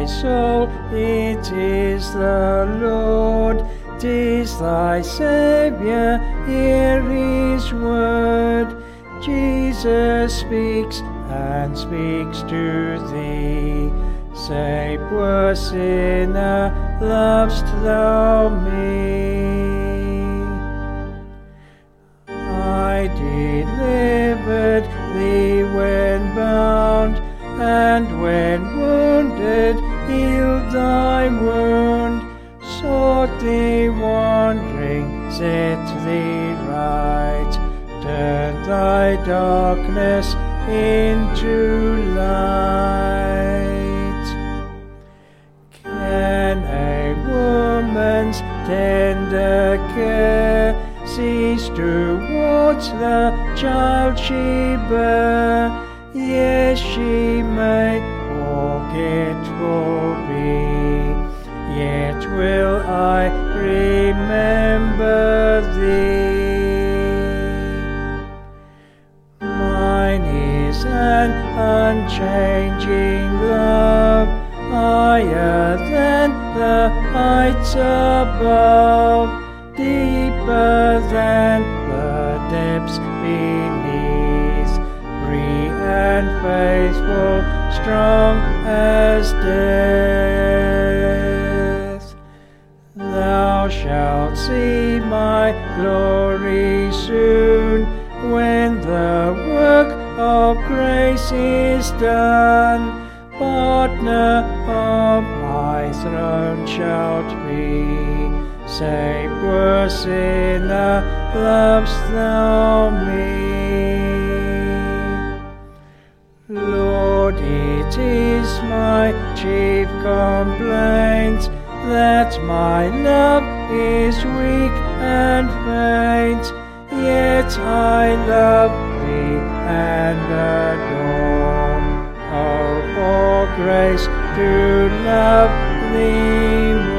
soul, it is the Lord. 'Tis thy Saviour, hear his word. Jesus speaks and speaks to thee. Say, poor sinner, lovest thou me? I delivered thee when bound, and when wounded, healed thy wound. Sought thee wandering, set thee right, turned thy darkness into light. Can a woman's tender care cease towards the child she bare? Yes, she may forgetful be, yet will I remember thee. Mine is an unchanging love, higher than the heights above, deeper than the depths beneath, free and faithful, strong as death. Thou shalt see my glory soon, when the work of grace is done. Partner of my throne shalt be. Say, poor sinner, lovest thou me? Lord, it is my chief complaint that my love is weak and faint, yet I love thee and adore. Oh, for grace to love thee more.